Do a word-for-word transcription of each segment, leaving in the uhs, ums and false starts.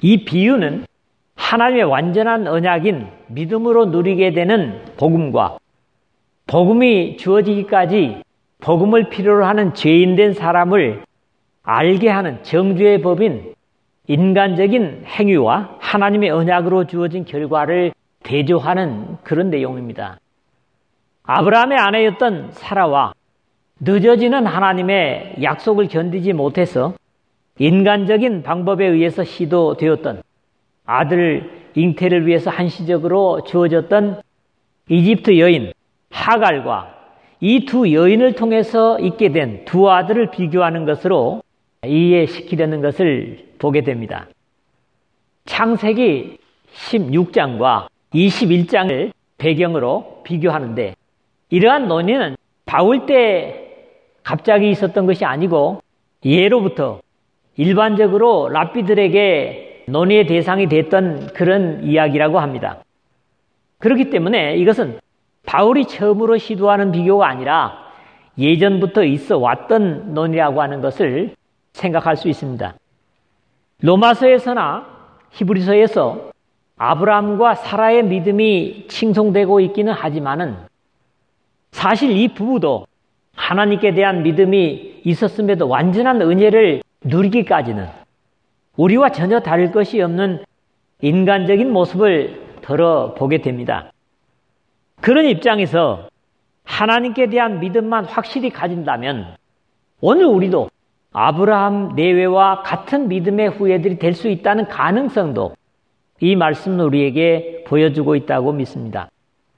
이 비유는 하나님의 완전한 언약인 믿음으로 누리게 되는 복음과 복음이 주어지기까지 복음을 필요로 하는 죄인된 사람을 알게 하는 정죄의 법인 인간적인 행위와 하나님의 언약으로 주어진 결과를 대조하는 그런 내용입니다. 아브라함의 아내였던 사라와 늦어지는 하나님의 약속을 견디지 못해서 인간적인 방법에 의해서 시도되었던 아들 잉태를 위해서 한시적으로 주어졌던 이집트 여인 하갈과 이 두 여인을 통해서 있게 된 두 아들을 비교하는 것으로 이해시키려는 것을 보게 됩니다. 창세기 십육 장과 이십일 장을 배경으로 비교하는데 이러한 논의는 바울 때 갑자기 있었던 것이 아니고 예로부터 일반적으로 랍비들에게 논의의 대상이 됐던 그런 이야기라고 합니다. 그렇기 때문에 이것은 바울이 처음으로 시도하는 비교가 아니라 예전부터 있어 왔던 논의라고 하는 것을 생각할 수 있습니다. 로마서에서나 히브리서에서 아브라함과 사라의 믿음이 칭송되고 있기는 하지만은 사실 이 부부도 하나님께 대한 믿음이 있었음에도 완전한 은혜를 누리기까지는 우리와 전혀 다를 것이 없는 인간적인 모습을 들어보게 됩니다. 그런 입장에서 하나님께 대한 믿음만 확실히 가진다면 오늘 우리도 아브라함 내외와 같은 믿음의 후예들이 될 수 있다는 가능성도 이 말씀은 우리에게 보여주고 있다고 믿습니다.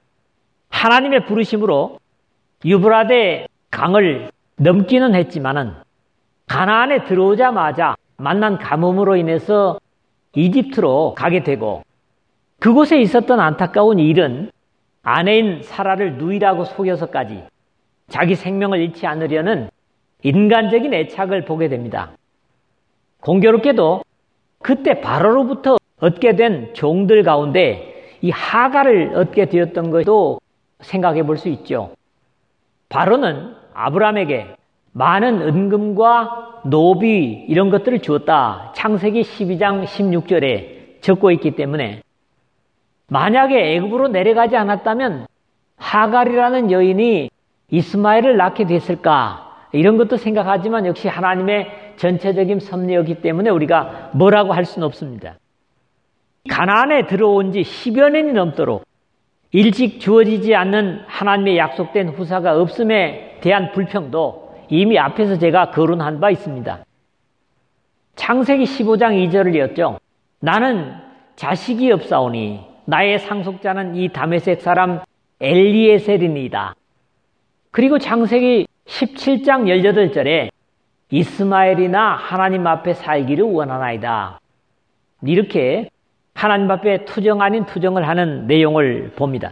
하나님의 부르심으로 유브라데 강을 넘기는 했지만은 가나안에 들어오자마자 만난 가뭄으로 인해서 이집트로 가게 되고 그곳에 있었던 안타까운 일은 아내인 사라를 누이라고 속여서까지 자기 생명을 잃지 않으려는 인간적인 애착을 보게 됩니다. 공교롭게도 그때 바로로부터 얻게 된 종들 가운데 이 하갈을 얻게 되었던 것도 생각해 볼 수 있죠. 바로는 아브라함에게 많은 은금과 노비 이런 것들을 주었다. 창세기 십이 장 십육 절에 적고 있기 때문에 만약에 애굽으로 내려가지 않았다면 하갈이라는 여인이 이스마엘을 낳게 됐을까? 이런 것도 생각하지만 역시 하나님의 전체적인 섭리였기 때문에 우리가 뭐라고 할 수는 없습니다. 가나안에 들어온 지 십여 년이 넘도록 일찍 주어지지 않는 하나님의 약속된 후사가 없음에 대한 불평도 이미 앞에서 제가 거론한 바 있습니다. 창세기 십오 장 이 절을 이었죠. 나는 자식이 없사오니 나의 상속자는 이 다메섹 사람 엘리에셀이니이다. 그리고 창세기 십칠 장 십팔 절에 이스마엘이나 하나님 앞에 살기를 원하나이다. 이렇게 하나님 앞에 투정 아닌 투정을 하는 내용을 봅니다.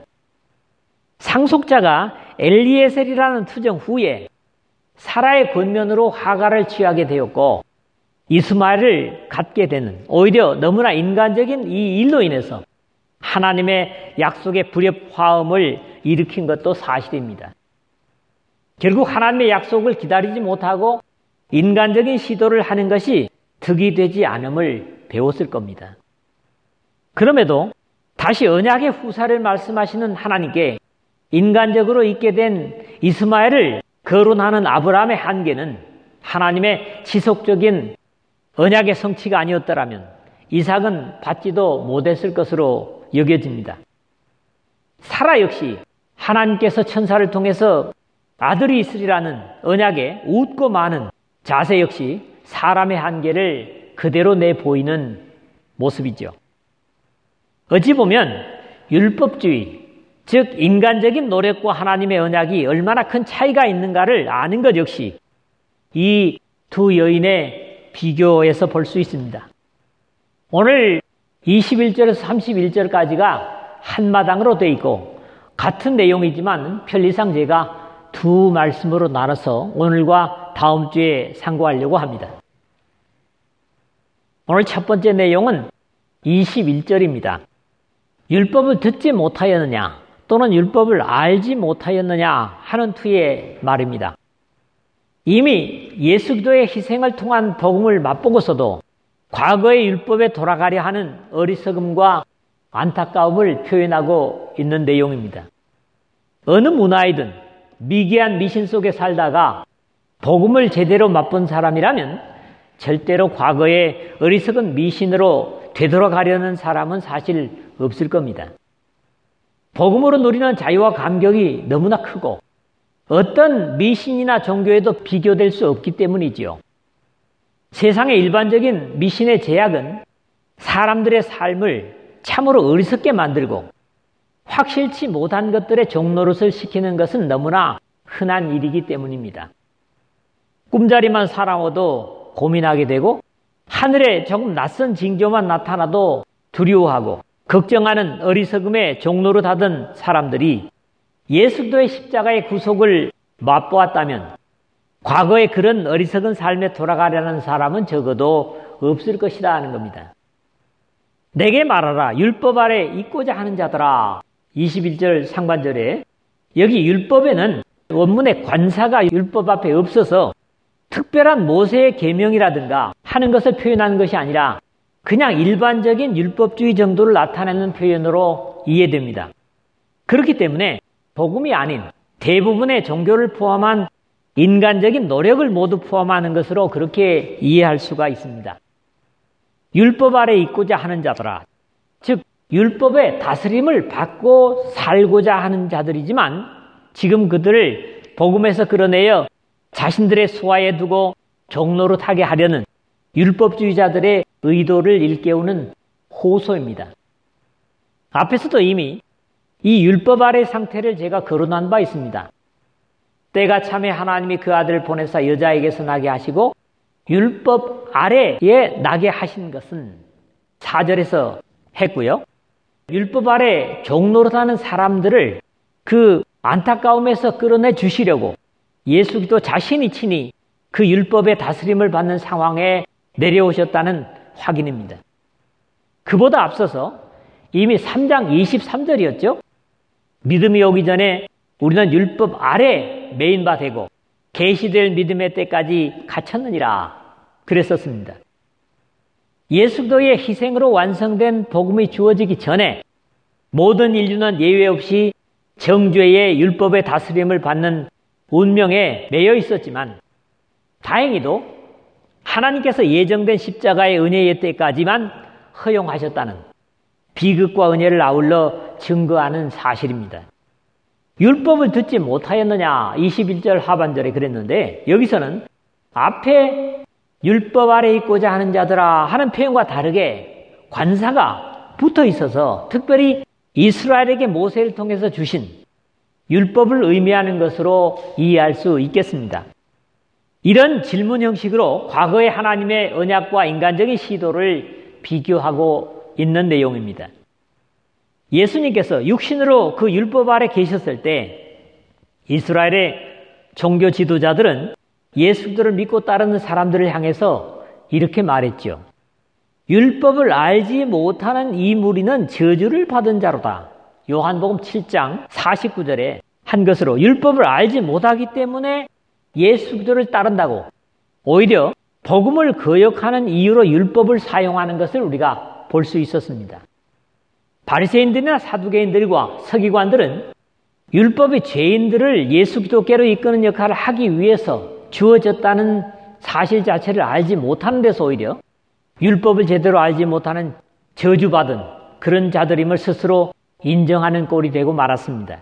상속자가 엘리에셀이라는 투정 후에 사라의 권면으로 하갈을 취하게 되었고 이스마엘을 갖게 되는 오히려 너무나 인간적인 이 일로 인해서 하나님의 약속의 불협화음을 일으킨 것도 사실입니다. 결국 하나님의 약속을 기다리지 못하고 인간적인 시도를 하는 것이 득이 되지 않음을 배웠을 겁니다. 그럼에도 다시 언약의 후사를 말씀하시는 하나님께 인간적으로 있게 된 이스마엘을 거론하는 아브라함의 한계는 하나님의 지속적인 언약의 성취가 아니었더라면 이삭은 받지도 못했을 것으로 여겨집니다. 사라 역시 하나님께서 천사를 통해서 아들이 있으리라는 언약에 웃고 마는 자세 역시 사람의 한계를 그대로 내보이는 모습이죠. 어찌 보면 율법주의, 즉 인간적인 노력과 하나님의 언약이 얼마나 큰 차이가 있는가를 아는 것 역시 이 두 여인의 비교에서 볼 수 있습니다. 오늘 이십일 절에서 삼십일 절까지가 한마당으로 되어 있고 같은 내용이지만 편리상 제가 두 말씀으로 나눠서 오늘과 다음 주에 상고하려고 합니다. 오늘 첫 번째 내용은 이십일 절입니다. 율법을 듣지 못하였느냐 또는 율법을 알지 못하였느냐 하는 투의 말입니다. 이미 예수 그리스도의 희생을 통한 복음을 맛보고서도 과거의 율법에 돌아가려 하는 어리석음과 안타까움을 표현하고 있는 내용입니다. 어느 문화이든 미개한 미신 속에 살다가 복음을 제대로 맛본 사람이라면 절대로 과거의 어리석은 미신으로 되돌아가려는 사람은 사실 없을 겁니다. 복음으로 누리는 자유와 감격이 너무나 크고 어떤 미신이나 종교에도 비교될 수 없기 때문이지요. 세상의 일반적인 미신의 제약은 사람들의 삶을 참으로 어리석게 만들고 확실치 못한 것들의 종노릇을 시키는 것은 너무나 흔한 일이기 때문입니다. 꿈자리만 살아오도 고민하게 되고 하늘에 조금 낯선 징조만 나타나도 두려워하고 걱정하는 어리석음에 종노릇하던 사람들이 예수 그리스도의 십자가의 구속을 맛보았다면 과거의 그런 어리석은 삶에 돌아가려는 사람은 적어도 없을 것이다 하는 겁니다. 내게 말하라 율법 아래 있고자 하는 자들아. 이십일 절 상반절에 여기 율법에는 원문에 관사가 율법 앞에 없어서 특별한 모세의 계명이라든가 하는 것을 표현하는 것이 아니라 그냥 일반적인 율법주의 정도를 나타내는 표현으로 이해됩니다. 그렇기 때문에 복음이 아닌 대부분의 종교를 포함한 인간적인 노력을 모두 포함하는 것으로 그렇게 이해할 수가 있습니다. 율법 아래 있고자 하는 자들아, 즉 율법의 다스림을 받고 살고자 하는 자들이지만 지금 그들을 복음에서 끌어내어 자신들의 수하에 두고 종노릇하게 하려는 율법주의자들의 의도를 일깨우는 호소입니다. 앞에서도 이미 이 율법 아래의 상태를 제가 거론한 바 있습니다. 때가 참에 하나님이 그 아들을 보내사 여자에게서 나게 하시고 율법 아래에 나게 하신 것은 사 절에서 했고요. 율법 아래 종노릇하는 사람들을 그 안타까움에서 끌어내 주시려고 예수 그리스도 자신이 친히 그 율법의 다스림을 받는 상황에 내려오셨다는 확인입니다. 그보다 앞서서 이미 삼 장 이십삼 절이었죠. 믿음이 오기 전에 우리는 율법 아래 매인 바 되고 계시될 믿음의 때까지 갇혔느니라 그랬었습니다. 예수 그리스도의 희생으로 완성된 복음이 주어지기 전에 모든 인류는 예외 없이 정죄의 율법의 다스림을 받는 운명에 매여 있었지만 다행히도 하나님께서 예정된 십자가의 은혜의 때까지만 허용하셨다는 비극과 은혜를 아울러 증거하는 사실입니다. 율법을 듣지 못하였느냐 이십일 절 하반절에 그랬는데 여기서는 앞에 율법 아래 있고자 하는 자들아 하는 표현과 다르게 관사가 붙어 있어서 특별히 이스라엘에게 모세를 통해서 주신 율법을 의미하는 것으로 이해할 수 있겠습니다. 이런 질문 형식으로 과거의 하나님의 언약과 인간적인 시도를 비교하고 있는 내용입니다. 예수님께서 육신으로 그 율법 아래 계셨을 때 이스라엘의 종교 지도자들은 예수들을 믿고 따르는 사람들을 향해서 이렇게 말했죠. 율법을 알지 못하는 이 무리는 저주를 받은 자로다. 요한복음 칠 장 사십구 절에 한 것으로 율법을 알지 못하기 때문에 예수들을 따른다고 오히려 복음을 거역하는 이유로 율법을 사용하는 것을 우리가 볼 수 있었습니다. 바리새인들이나 사두개인들과 서기관들은 율법이 죄인들을 예수 그리스도께로 이끄는 역할을 하기 위해서 주어졌다는 사실 자체를 알지 못하는 데서 오히려 율법을 제대로 알지 못하는 저주받은 그런 자들임을 스스로 인정하는 꼴이 되고 말았습니다.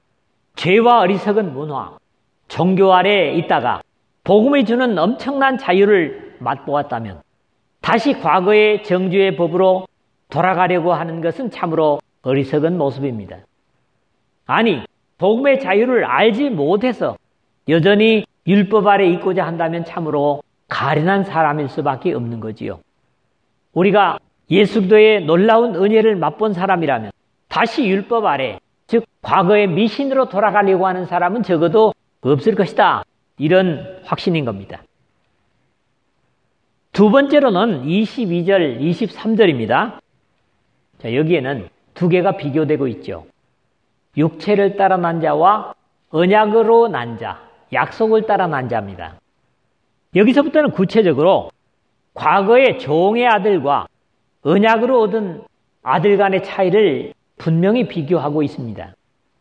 죄와 어리석은 문화, 종교 아래에 있다가 복음이 주는 엄청난 자유를 맛보았다면 다시 과거의 정죄의 법으로 돌아가려고 하는 것은 참으로 어리석은 모습입니다. 아니, 복음의 자유를 알지 못해서 여전히 율법 아래 있고자 한다면 참으로 가련한 사람일 수밖에 없는 거지요. 우리가 예수 그리스도의 놀라운 은혜를 맛본 사람이라면 다시 율법 아래, 즉 과거의 미신으로 돌아가려고 하는 사람은 적어도 없을 것이다. 이런 확신인 겁니다. 두 번째로는 이십이 절, 이십삼 절입니다. 자, 여기에는 두 개가 비교되고 있죠. 육체를 따라 난 자와 언약으로 난 자, 약속을 따라 난 자입니다. 여기서부터는 구체적으로 과거의 종의 아들과 언약으로 얻은 아들 간의 차이를 분명히 비교하고 있습니다.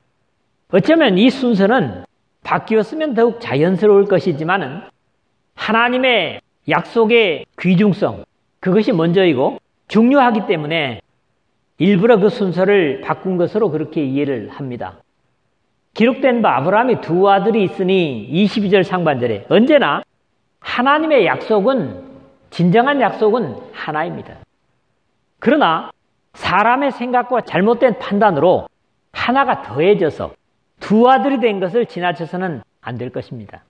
어쩌면 이 순서는 바뀌었으면 더욱 자연스러울 것이지만은 하나님의 약속의 귀중성, 그것이 먼저이고 중요하기 때문에 일부러 그 순서를 바꾼 것으로 그렇게 이해를 합니다. 기록된 바 아브라함이 두 아들이 있으니 이십이 절 상반절에 언제나 하나님의 약속은, 진정한 약속은 하나입니다. 그러나 사람의 생각과 잘못된 판단으로 하나가 더해져서 두 아들이 된 것을 지나쳐서는 안 될 것입니다.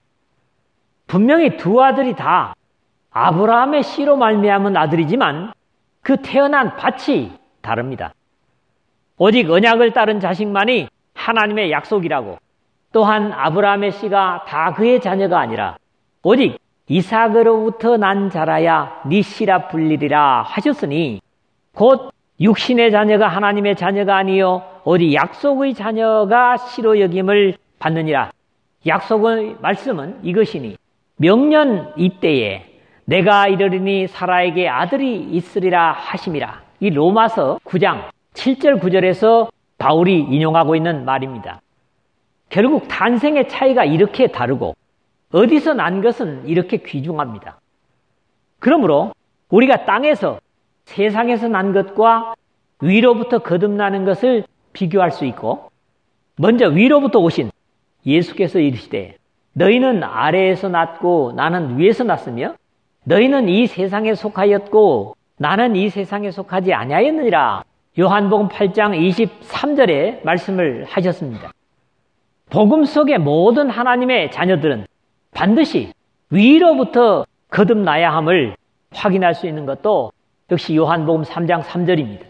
분명히 두 아들이 다 아브라함의 씨로 말미암은 아들이지만 그 태어난 밭이 다릅니다. 오직 언약을 따른 자식만이 하나님의 약속이라고, 또한 아브라함의 씨가 다 그의 자녀가 아니라 오직 이삭으로부터 난 자라야 네 씨라 불리리라 하셨으니 곧 육신의 자녀가 하나님의 자녀가 아니요 오직 약속의 자녀가 씨로 여김을 받느니라. 약속의 말씀은 이것이니 명년 이때에 내가 이르리니 사라에게 아들이 있으리라 하심이라. 이 로마서 구 장 칠 절 구 절에서 바울이 인용하고 있는 말입니다. 결국 탄생의 차이가 이렇게 다르고 어디서 난 것은 이렇게 귀중합니다. 그러므로 우리가 땅에서, 세상에서 난 것과 위로부터 거듭나는 것을 비교할 수 있고, 먼저 위로부터 오신 예수께서 이르시되 너희는 아래에서 났고 나는 위에서 났으며 너희는 이 세상에 속하였고 나는 이 세상에 속하지 아니하였느니라. 요한복음 팔 장 이십삼 절에 말씀을 하셨습니다. 복음 속의 모든 하나님의 자녀들은 반드시 위로부터 거듭나야 함을 확인할 수 있는 것도 역시 요한복음 삼 장 삼 절입니다.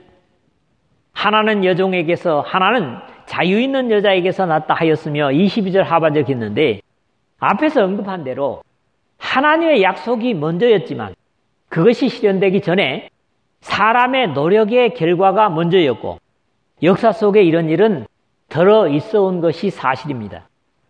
하나는 여종에게서, 하나는 자유 있는 여자에게서 났다 하였으며 이십이 절 하반절 했는데, 앞에서 언급한 대로 하나님의 약속이 먼저였지만 그것이 실현되기 전에 사람의 노력의 결과가 먼저였고 역사 속에 이런 일은 들어 있어 온 것이 사실입니다.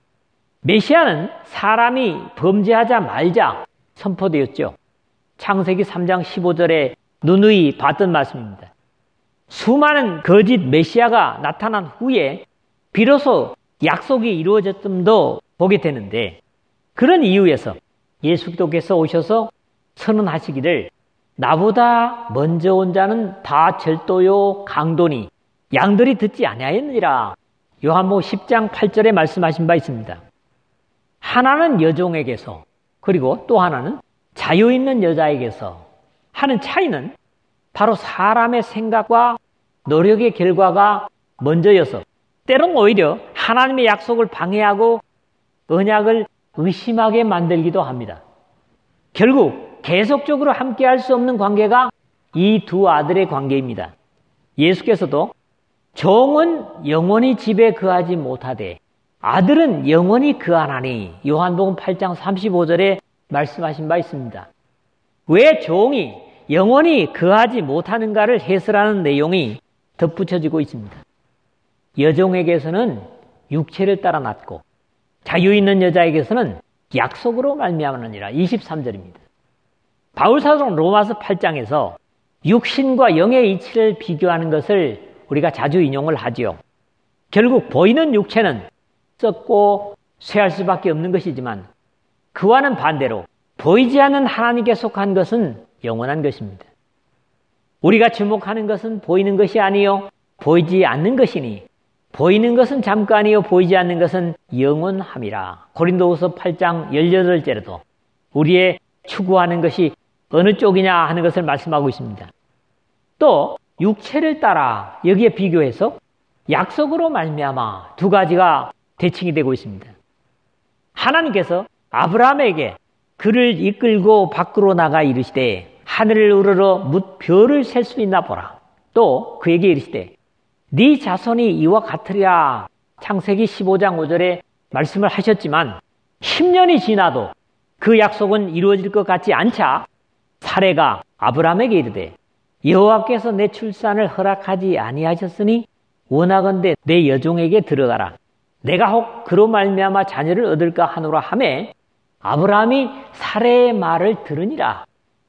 메시아는 사람이 범죄하자 말자 선포되었죠. 창세기 삼 장 십오 절에 누누이 봤던 말씀입니다. 수많은 거짓 메시아가 나타난 후에 비로소 약속이 이루어졌음도 보게 되는데, 그런 이유에서 예수께서 오셔서 선언하시기를 나보다 먼저 온 자는 다 절도요 강도니 양들이 듣지 아니하였느니라. 요한복음 십 장 팔 절에 말씀하신 바 있습니다. 하나는 여종에게서, 그리고 또 하나는 자유 있는 여자에게서 하는 차이는 바로 사람의 생각과 노력의 결과가 먼저여서 때론 오히려 하나님의 약속을 방해하고 언약을 의심하게 만들기도 합니다. 결국 계속적으로 함께할 수 없는 관계가 이 두 아들의 관계입니다. 예수께서도 종은 영원히 집에 거하지 못하되 아들은 영원히 거하나니 요한복음 팔 장 삼십오 절에 말씀하신 바 있습니다. 왜 종이 영원히 거하지 못하는가를 해설하는 내용이 덧붙여지고 있습니다. 여종에게서는 육체를 따라 낳고 자유 있는 여자에게서는 약속으로 말미암으느니라. 이십삼 절입니다. 바울사도는 로마서 팔 장에서 육신과 영의 이치를 비교하는 것을 우리가 자주 인용을 하지요. 결국 보이는 육체는 썩고 쇠할 수밖에 없는 것이지만 그와는 반대로 보이지 않는 하나님께 속한 것은 영원한 것입니다. 우리가 주목하는 것은 보이는 것이 아니요 보이지 않는 것이니 보이는 것은 잠깐이요 보이지 않는 것은 영원함이라. 고린도후서 팔 장 십팔 절에도 우리의 추구하는 것이 어느 쪽이냐 하는 것을 말씀하고 있습니다. 또 육체를 따라 여기에 비교해서 약속으로 말미암아 두 가지가 대칭이 되고 있습니다. 하나님께서 아브라함에게 그를 이끌고 밖으로 나가 이르시되 하늘을 우러러 뭇 별을 셀 수 있나 보라. 또 그에게 이르시되 네 자손이 이와 같으리라. 창세기 십오 장 오 절에 말씀을 하셨지만 십 년이 지나도 그 약속은 이루어질 것 같지 않자 사레가 아브라함에게 이르되 여호와께서 내 출산을 허락하지 아니하셨으니 원하건대 내 여종에게 들어가라. 내가 혹 그로 말미암아 자녀를 얻을까 하노라 하매 아브라함이 사레의 말을 들으니라.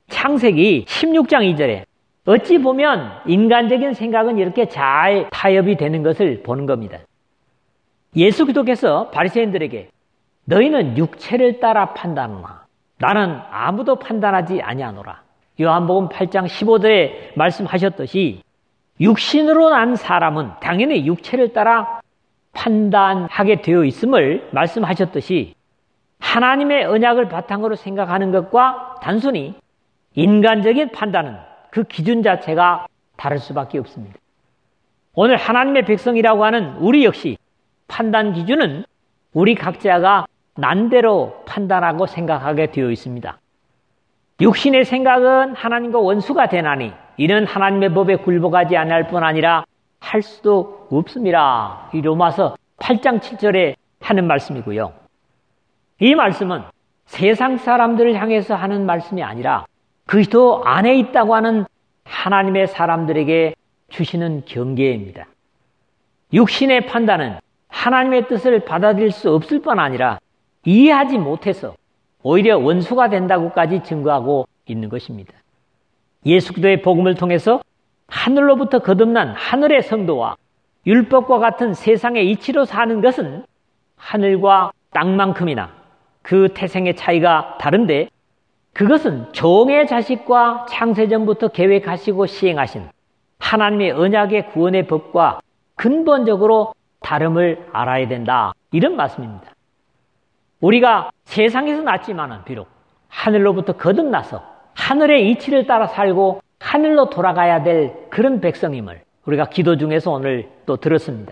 창세기 십육 장 이 절에 어찌 보면 인간적인 생각은 이렇게 잘 타협이 되는 것을 보는 겁니다. 예수 그리스도께서 바리새인들에게 너희는 육체를 따라 판단하나 나는 아무도 판단하지 아니하노라. 요한복음 팔 장 십오 절에 말씀하셨듯이 육신으로 난 사람은 당연히 육체를 따라 판단하게 되어 있음을 말씀하셨듯이 하나님의 언약을 바탕으로 생각하는 것과 단순히 인간적인 판단은 그 기준 자체가 다를 수밖에 없습니다. 오늘 하나님의 백성이라고 하는 우리 역시 판단 기준은 우리 각자가 난대로 판단하고 생각하게 되어 있습니다. 육신의 생각은 하나님과 원수가 되나니 이는 하나님의 법에 굴복하지 아니할 뿐 아니라 할 수도 없습니다. 이 로마서 팔 장 칠 절에 하는 말씀이고요. 이 말씀은 세상 사람들을 향해서 하는 말씀이 아니라 그리스도 안에 있다고 하는 하나님의 사람들에게 주시는 경계입니다. 육신의 판단은 하나님의 뜻을 받아들일 수 없을 뿐 아니라 이해하지 못해서 오히려 원수가 된다고까지 증거하고 있는 것입니다. 예수 그리스도의 복음을 통해서 하늘로부터 거듭난 하늘의 성도와 율법과 같은 세상의 이치로 사는 것은 하늘과 땅만큼이나 그 태생의 차이가 다른데 그것은 종의 자식과 창세전부터 계획하시고 시행하신 하나님의 언약의 구원의 법과 근본적으로 다름을 알아야 된다. 이런 말씀입니다. 우리가 세상에서 났지만은 비록 하늘로부터 거듭나서 하늘의 이치를 따라 살고 하늘로 돌아가야 될 그런 백성임을 우리가 기도 중에서 오늘 또 들었습니다.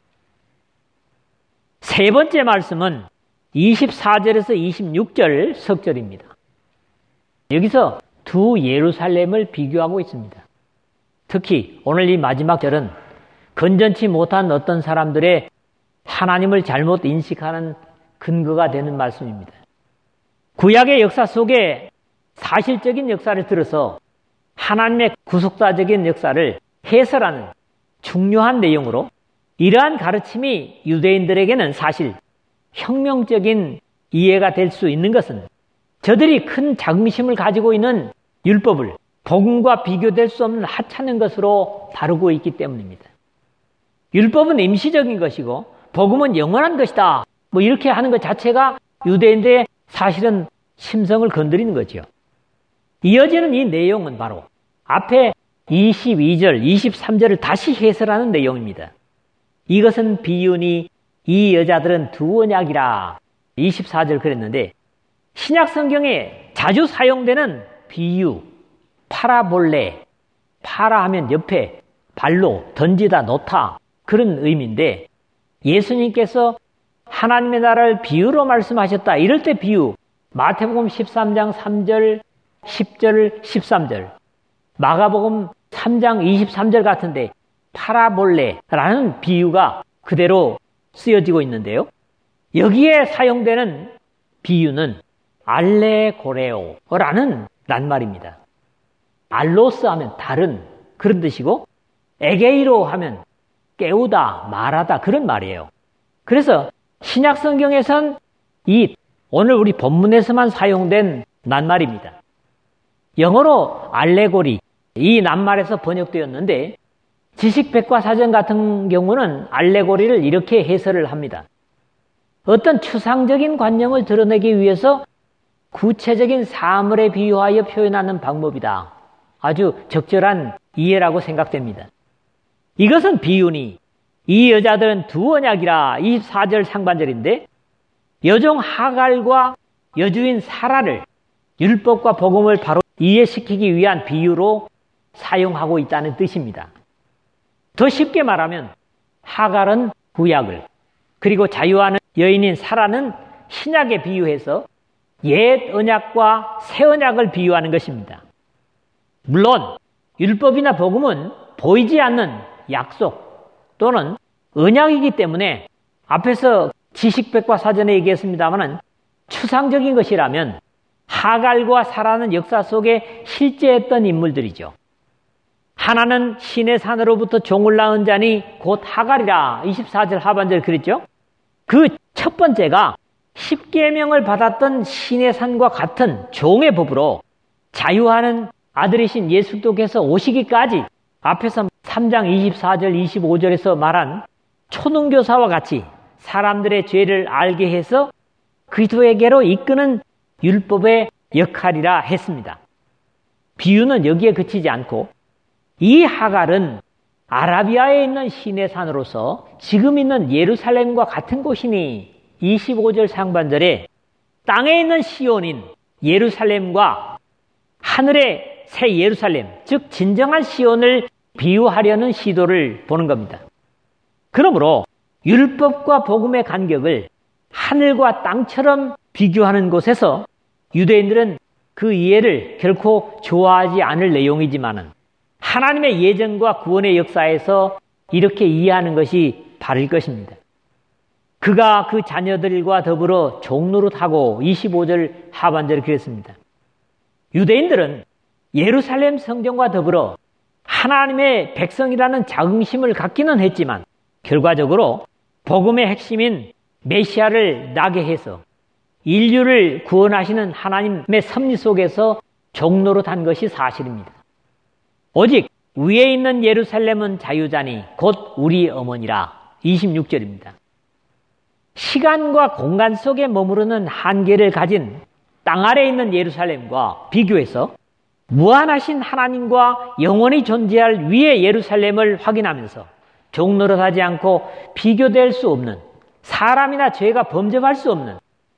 세 번째 말씀은 이십사 절에서 이십육 절 석절입니다. 여기서 두 예루살렘을 비교하고 있습니다. 특히 오늘 이 마지막 절은 건전치 못한 어떤 사람들의 하나님을 잘못 인식하는 근거가 되는 말씀입니다. 구약의 역사 속에 사실적인 역사를 들어서 하나님의 구속사적인 역사를 해설하는 중요한 내용으로 이러한 가르침이 유대인들에게는 사실 혁명적인 이해가 될 수 있는 것은 저들이 큰 자긍심을 가지고 있는 율법을 복음과 비교될 수 없는 하찮은 것으로 다루고 있기 때문입니다. 율법은 임시적인 것이고 복음은 영원한 것이다. 뭐 이렇게 하는 것 자체가 유대인들의 사실은 심성을 건드리는 거죠. 이어지는 이 내용은 바로 앞에 이십이 절, 이십삼 절을 다시 해설하는 내용입니다. 이것은 비유니 이 여자들은 두 언약이라 이십사 절 그랬는데 신약 성경에 자주 사용되는 비유, 파라볼레, 파라 하면 옆에 발로 던지다 놓다 그런 의미인데 예수님께서 하나님의 나라를 비유로 말씀하셨다. 이럴 때 비유 마태복음 십삼 장 삼 절, 십 절, 십삼 절 마가복음 삼 장 이십삼 절 같은데 파라볼레라는 비유가 그대로 쓰여지고 있는데요. 여기에 사용되는 비유는 알레고레오라는 낱말입니다. 알로스 하면 다른 그런 뜻이고 에게이로 하면 깨우다, 말하다 그런 말이에요. 그래서 신약 성경에선 이 오늘 우리 본문에서만 사용된 낱말입니다. 영어로 알레고리 이 낱말에서 번역되었는데 지식백과사전 같은 경우는 알레고리를 이렇게 해설을 합니다. 어떤 추상적인 관념을 드러내기 위해서 구체적인 사물에 비유하여 표현하는 방법이다. 아주 적절한 이해라고 생각됩니다. 이것은 비유니 이 여자들은 두 언약이라 이십사 절 상반절인데 여종 하갈과 여주인 사라를 율법과 복음을 바로 이해시키기 위한 비유로 사용하고 있다는 뜻입니다. 더 쉽게 말하면 하갈은 구약을 그리고 자유하는 여인인 사라는 신약에 비유해서 옛 언약과 새 언약을 비유하는 것입니다. 물론 율법이나 복음은 보이지 않는 약속 또는 언약이기 때문에 앞에서 지식백과사전에 얘기했습니다마는 추상적인 것이라면 하갈과 사라는 역사 속에 실제했던 인물들이죠. 하나는 신의 산으로부터 종을 낳은 자니 곧 하갈이라 이십사 절 하반절 그랬죠. 그 첫 번째가 십계명을 받았던 신의 산과 같은 종의 법으로 자유하는 아들이신 예수 그리스도께서 오시기까지 앞에서 삼 장 이십사 절 이십오 절에서 말한 초등교사와 같이 사람들의 죄를 알게 해서 그리스도에게로 이끄는 율법의 역할이라 했습니다. 비유는 여기에 그치지 않고 이 하갈은 아라비아에 있는 시내산으로서 지금 있는 예루살렘과 같은 곳이니 이십오 절 상반절에 땅에 있는 시온인 예루살렘과 하늘의 새 예루살렘, 즉 진정한 시온을 비유하려는 시도를 보는 겁니다. 그러므로 율법과 복음의 간격을 하늘과 땅처럼 비교하는 곳에서 유대인들은 그 이해를 결코 좋아하지 않을 내용이지만은 하나님의 예정과 구원의 역사에서 이렇게 이해하는 것이 바를 것입니다. 그가 그 자녀들과 더불어 종노릇하고 이십오 절 하반절에 그랬습니다. 유대인들은 예루살렘 성전과 더불어 하나님의 백성이라는 자긍심을 갖기는 했지만 결과적으로 복음의 핵심인 메시아를 나게 해서 인류를 구원하시는 하나님의 섭리 속에서 종노릇한 것이 사실입니다. 오직 위에 있는 예루살렘은 자유자니 곧 우리 어머니라 이십육 절입니다. 시간과 공간 속에 머무르는 한계를 가진 땅 아래에 있는 예루살렘과 비교해서 무한하신 하나님과 영원히 존재할 위의 예루살렘을 확인하면서 종노릇하지 않고 비교될 수 없는 사람이나 죄가 범접할 수 없는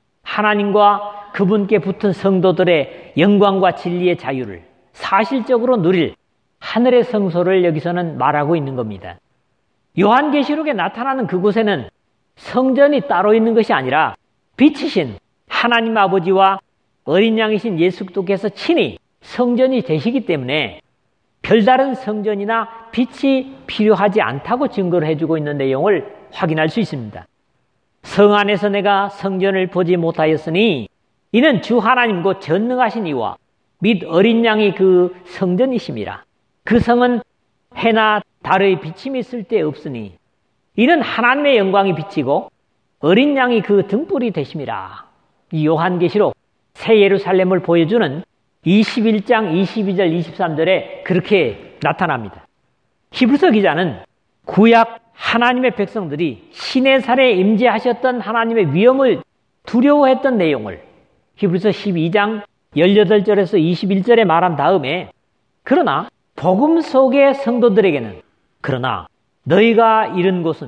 하나님과 그분께 붙은 성도들의 영광과 진리의 자유를 사실적으로 누릴 하늘의 성소를 여기서는 말하고 있는 겁니다. 요한계시록에 나타나는 그곳에는 성전이 따로 있는 것이 아니라 빛이신 하나님 아버지와 어린 양이신 예수 그리스도께서 친히 성전이 되시기 때문에 별다른 성전이나 빛이 필요하지 않다고 증거를 해주고 있는 내용을 확인할 수 있습니다. 성 안에서 내가 성전을 보지 못하였으니 이는 주 하나님 곧 전능하신 이와 및 어린 양이 그 성전이심이라. 그 성은 해나 달의 비침이 쓸데없으니 이는 하나님의 영광이 비치고 어린 양이 그 등불이 되심이라. 이 요한계시록 새 예루살렘을 보여주는 이십일 장 이십이 절 이십삼 절에 그렇게 나타납니다. 히브리서 기자는 구약 하나님의 백성들이 시내산에 임재하셨던 하나님의 위엄을 두려워했던 내용을 히브리서 십이 장 십팔 절에서 이십일 절에 말한 다음에 그러나 복음 속의 성도들에게는 그러나 너희가 이른 곳은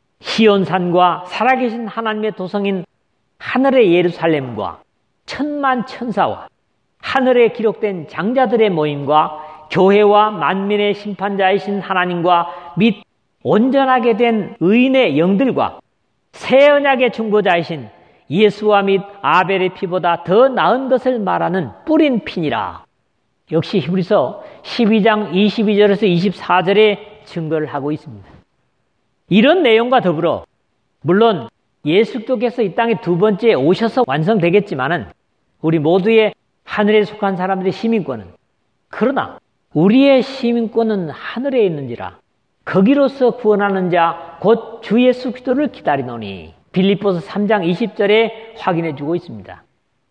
시온산과 살아계신 하나님의 도성인 하늘의 예루살렘과 천만 천사와 하늘에 기록된 장자들의 모임과 교회와 만민의 심판자이신 하나님과 및 온전하게 된 의인의 영들과 새 언약의 중보자이신 예수와 및 아벨의 피보다 더 나은 것을 말하는 뿌린 피니라. 역시 히브리서 십이 장 이십이 절에서 이십사 절에 증거를 하고 있습니다. 이런 내용과 더불어 물론 예수 그리스도께서 이 땅에 두 번째 오셔서 완성되겠지만은 우리 모두의 하늘에 속한 사람들의 시민권은 그러나 우리의 시민권은 하늘에 있는지라 거기로서 구원하는 자 곧 주 예수 그리스도를 기다리노니 빌립보서 삼 장 이십 절에 확인해 주고 있습니다.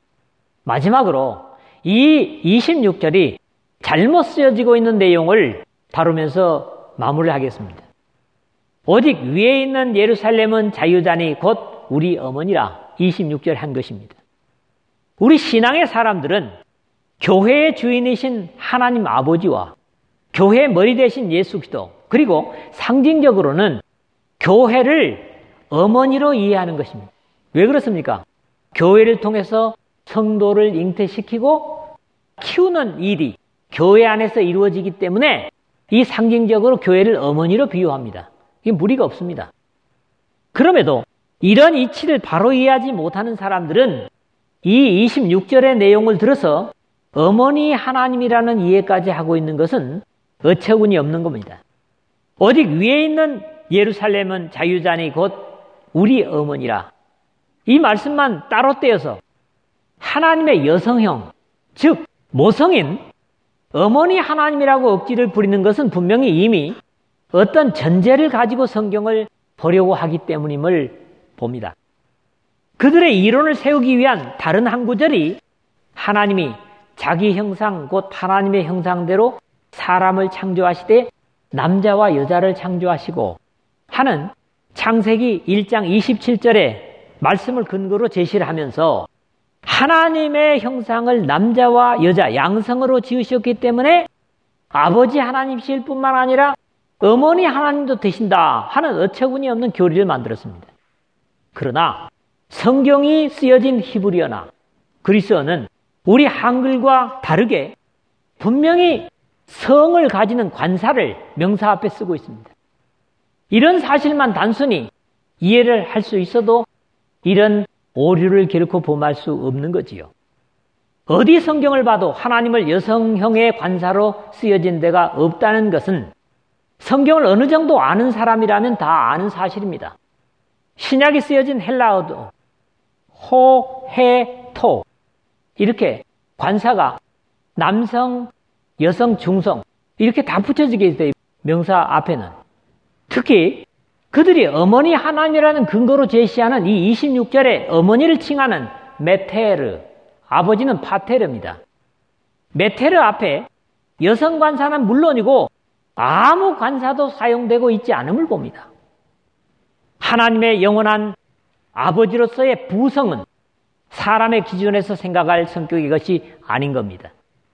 마지막으로 이 이십육 절이 잘못 쓰여지고 있는 내용을 다루면서 마무리를 하겠습니다. 오직 위에 있는 예루살렘은 자유자니 곧 우리 어머니라 이십육 절 한 것입니다. 우리 신앙의 사람들은 교회의 주인이신 하나님 아버지와 교회의 머리 대신 예수 그리스도 그리고 상징적으로는 교회를 어머니로 이해하는 것입니다. 왜 그렇습니까? 교회를 통해서 성도를 잉태시키고 키우는 일이 교회 안에서 이루어지기 때문에 이 상징적으로 교회를 어머니로 비유합니다. 이게 무리가 없습니다. 그럼에도 이런 이치를 바로 이해하지 못하는 사람들은 이 이십육 절의 내용을 들어서 어머니 하나님이라는 이해까지 하고 있는 것은 어처구니 없는 겁니다. 오직 위에 있는 예루살렘은 자유자니 곧 우리 어머니라. 이 말씀만 따로 떼어서 하나님의 여성형, 즉 모성인 어머니 하나님이라고 억지를 부리는 것은 분명히 이미 어떤 전제를 가지고 성경을 보려고 하기 때문임을 봅니다. 그들의 이론을 세우기 위한 다른 한 구절이 하나님이 자기 형상 곧 하나님의 형상대로 사람을 창조하시되 남자와 여자를 창조하시고 하는 창세기 일 장 이십칠 절의 말씀을 근거로 제시를 하면서 하나님의 형상을 남자와 여자 양성으로 지으셨기 때문에 아버지 하나님이실 뿐만 아니라 어머니 하나님도 되신다 하는 어처구니 없는 교리를 만들었습니다. 그러나 성경이 쓰여진 히브리어나 그리스어는 우리 한글과 다르게 분명히 성을 가지는 관사를 명사 앞에 쓰고 있습니다. 이런 사실만 단순히 이해를 할 수 있어도 이런 오류를 결코 범할 수 없는 거지요. 어디 성경을 봐도 하나님을 여성형의 관사로 쓰여진 데가 없다는 것은 성경을 어느 정도 아는 사람이라면 다 아는 사실입니다. 신약이 쓰여진 헬라어도 호, 해, 토 이렇게 관사가 남성, 여성, 중성 이렇게 다 붙여지게 있어요. 명사 앞에는. 특히 그들이 어머니 하나님이라는 근거로 제시하는 이 이십육 절에 어머니를 칭하는 메테르, 아버지는 파테르입니다. 메테르 앞에 여성 관사는 물론이고 아무 관사도 사용되고 있지 않음을 봅니다. 하나님의 영원한 아버지로서의 부성은 사람의 기준에서 생각할 성격의 것이 아닌 겁니다.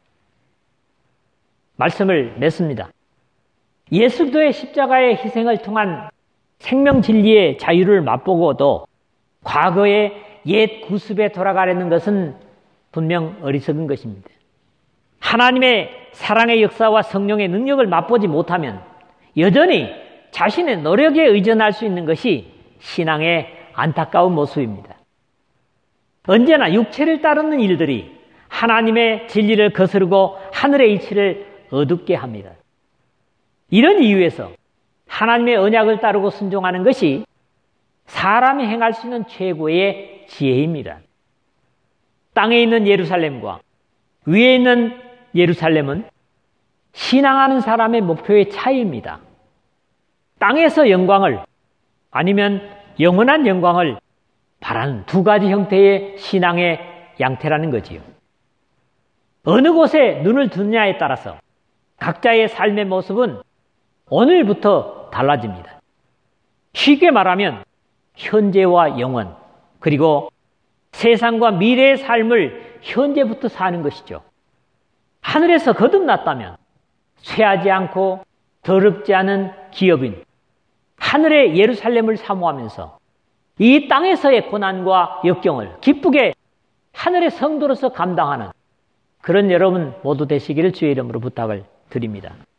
말씀을 맺습니다. 예수 그리스도의 십자가의 희생을 통한 생명 진리의 자유를 맛보고도 과거의 옛 구습에 돌아가려는 것은 분명 어리석은 것입니다. 하나님의 사랑의 역사와 성령의 능력을 맛보지 못하면 여전히 자신의 노력에 의존할 수 있는 것이 신앙의 안타까운 모습입니다. 언제나 육체를 따르는 일들이 하나님의 진리를 거스르고 하늘의 이치를 어둡게 합니다. 이런 이유에서 하나님의 언약을 따르고 순종하는 것이 사람이 행할 수 있는 최고의 지혜입니다. 땅에 있는 예루살렘과 위에 있는 예루살렘은 신앙하는 사람의 목표의 차이입니다. 땅에서 영광을 아니면 영원한 영광을 바라는 두 가지 형태의 신앙의 양태라는 거지요. 어느 곳에 눈을 두느냐에 따라서 각자의 삶의 모습은 오늘부터 달라집니다. 쉽게 말하면 현재와 영원 그리고 세상과 미래의 삶을 현재부터 사는 것이죠. 하늘에서 거듭났다면 쇠하지 않고 더럽지 않은 기업인 하늘의 예루살렘을 사모하면서 이 땅에서의 고난과 역경을 기쁘게 하늘의 성도로서 감당하는 그런 여러분 모두 되시기를 주의 이름으로 부탁을 드립니다.